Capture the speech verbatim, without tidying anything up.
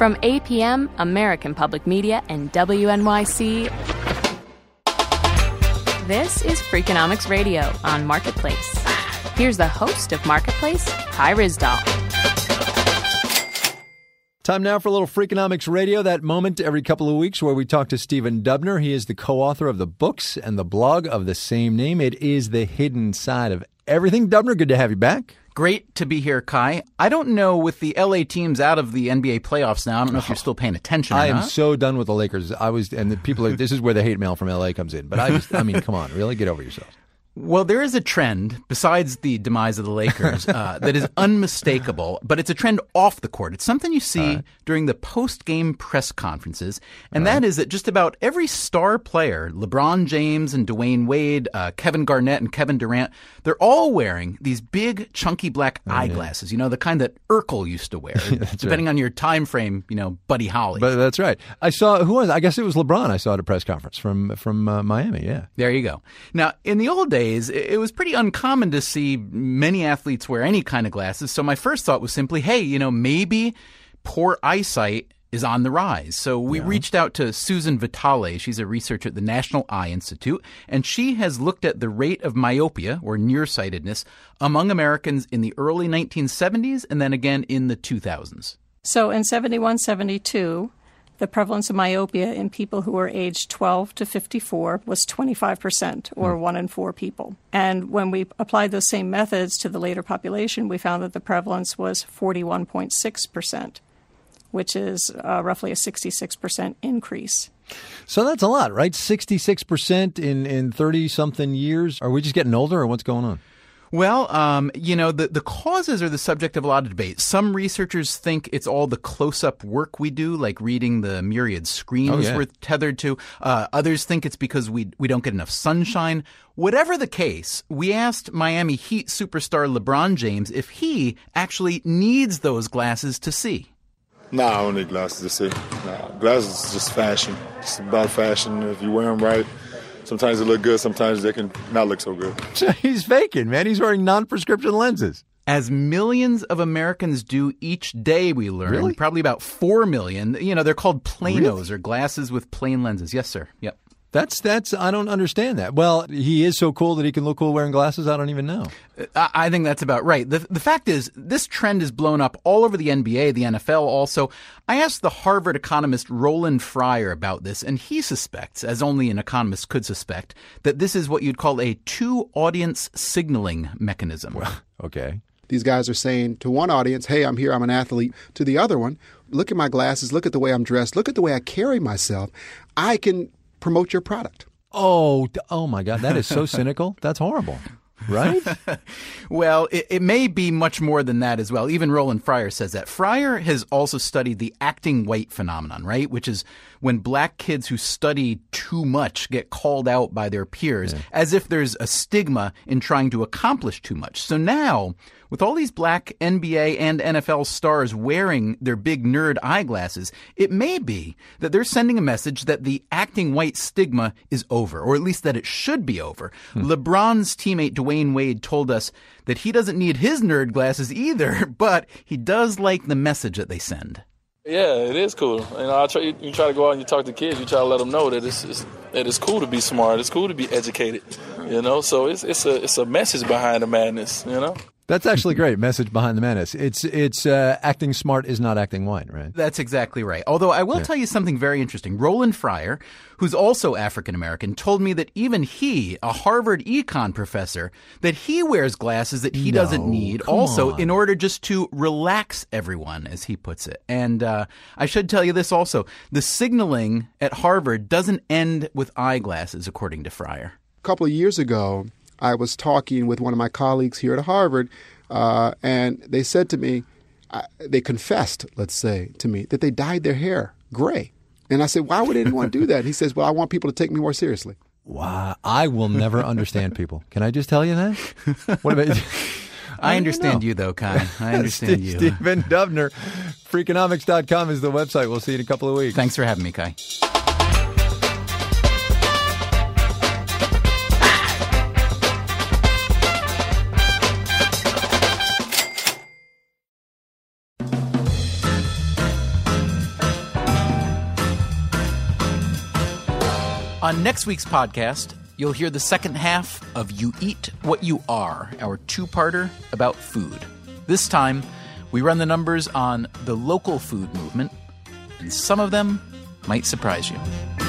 From A P M, American Public Media, and W N Y C, this is Freakonomics Radio on Marketplace. Here's the host of Marketplace, Kai Ryssdal. Time now for a little Freakonomics Radio, that moment every couple of weeks where we talk to Stephen Dubner. He is the co-author of the books and the blog of the same name. It is The Hidden Side of Everything. Dubner, good to have you back. Great to be here, Kai. I don't know, with the L A teams out of the N B A playoffs now, I don't know if you're still paying attention or I am not. so done with the Lakers. I was, and the people are, this is where the hate mail from L A comes in. But I just, I mean, come on, really? Get over yourself. Well, there is a trend, besides the demise of the Lakers, uh, that is unmistakable, but it's a trend off the court. It's something you see right. during the post-game press conferences, and right. that is that just about every star player, LeBron James and Dwayne Wade, uh, Kevin Garnett and Kevin Durant, they're all wearing these big, chunky black oh, eyeglasses, yeah. you know, the kind that Urkel used to wear, depending right. on your time frame, you know, Buddy Holly. But that's right. I saw, who was I guess it was LeBron I saw at a press conference from, from uh, Miami, yeah. There you go. Now, in the old days, it was pretty uncommon to see many athletes wear any kind of glasses. So my first thought was simply, hey, you know, maybe poor eyesight is on the rise. So we yeah. reached out to Susan Vitale. She's a researcher at the National Eye Institute, and she has looked at the rate of myopia, or nearsightedness, among Americans in the early nineteen seventies and then again in the two thousands. So in seventy-one seventy-two, the prevalence of myopia in people who were aged twelve to fifty-four was twenty-five percent, or mm. one in four people. And when we applied those same methods to the later population, we found that the prevalence was forty-one point six percent, which is uh, roughly a sixty-six percent increase. So that's a lot, right? sixty-six percent in, in thirty-something years. Are we just getting older, or what's going on? Well, um, you know, the, the causes are the subject of a lot of debate. Some researchers think it's all the close-up work we do, like reading the myriad screens oh, yeah. we're tethered to. Uh, others think it's because we we don't get enough sunshine. Whatever the case, we asked Miami Heat superstar LeBron James if he actually needs those glasses to see. Nah, I don't need glasses to see. Nah, glasses is just fashion. It's about fashion. If you wear them right, sometimes they look good, sometimes they can not look so good. He's faking, man. He's wearing non-prescription lenses. As millions of Americans do each day, we learn. Really? Probably about four million. You know, they're called planos, really? or glasses with plain lenses. Yes, sir. Yep. That's, that's, I don't understand that. Well, he is so cool that he can look cool wearing glasses. I don't even know. I, I think that's about right. The, the fact is, this trend has blown up all over the N B A, the N F L also. I asked the Harvard economist Roland Fryer about this, and he suspects, as only an economist could suspect, that this is what you'd call a two-audience signaling mechanism. Well, okay. These guys are saying to one audience, hey, I'm here, I'm an athlete. To the other one, look at my glasses, look at the way I'm dressed, look at the way I carry myself. I can promote your product. Oh, oh my God. That is so cynical. That's horrible. Right? Well, it, it may be much more than that as well. Even Roland Fryer says that. Fryer has also studied the acting white phenomenon, right? Which is when black kids who study too much get called out by their peers, yeah. as if there's a stigma in trying to accomplish too much. So now, with all these black N B A and N F L stars wearing their big nerd eyeglasses, it may be that they're sending a message that the acting white stigma is over, or at least that it should be over. Hmm. LeBron's teammate Dwayne Wade told us that he doesn't need his nerd glasses either, but he does like the message that they send. Yeah, it is cool. You know, I try, you, you try to go out and you talk to kids. You try to let them know that it's, it's that it's cool to be smart. It's cool to be educated. You know, so it's it's a it's a message behind the madness. You know. That's actually great. Message behind the madness. It's it's uh, acting smart is not acting white, right? That's exactly right. Although I will yeah. tell you something very interesting. Roland Fryer, who's also African-American, told me that even he, a Harvard econ professor, that he wears glasses that he no, doesn't need also on. in order just to relax everyone, as he puts it. And uh, I should tell you this also. The signaling at Harvard doesn't end with eyeglasses, according to Fryer. A couple of years ago, I was talking with one of my colleagues here at Harvard, uh, and they said to me, uh, they confessed, let's say, to me, that they dyed their hair gray. And I said, why would anyone do that? He says, well, I want people to take me more seriously. Wow. I will never understand people. Can I just tell you that? What about you? I, I understand you, though, Kai. I understand Steve, you. Stephen Dubner. Freakonomics dot com is the website. We'll see you in a couple of weeks. Thanks for having me, Kai. On next week's podcast, you'll hear the second half of You Eat What You Are, our two-parter about food. This time, we run the numbers on the local food movement, and some of them might surprise you.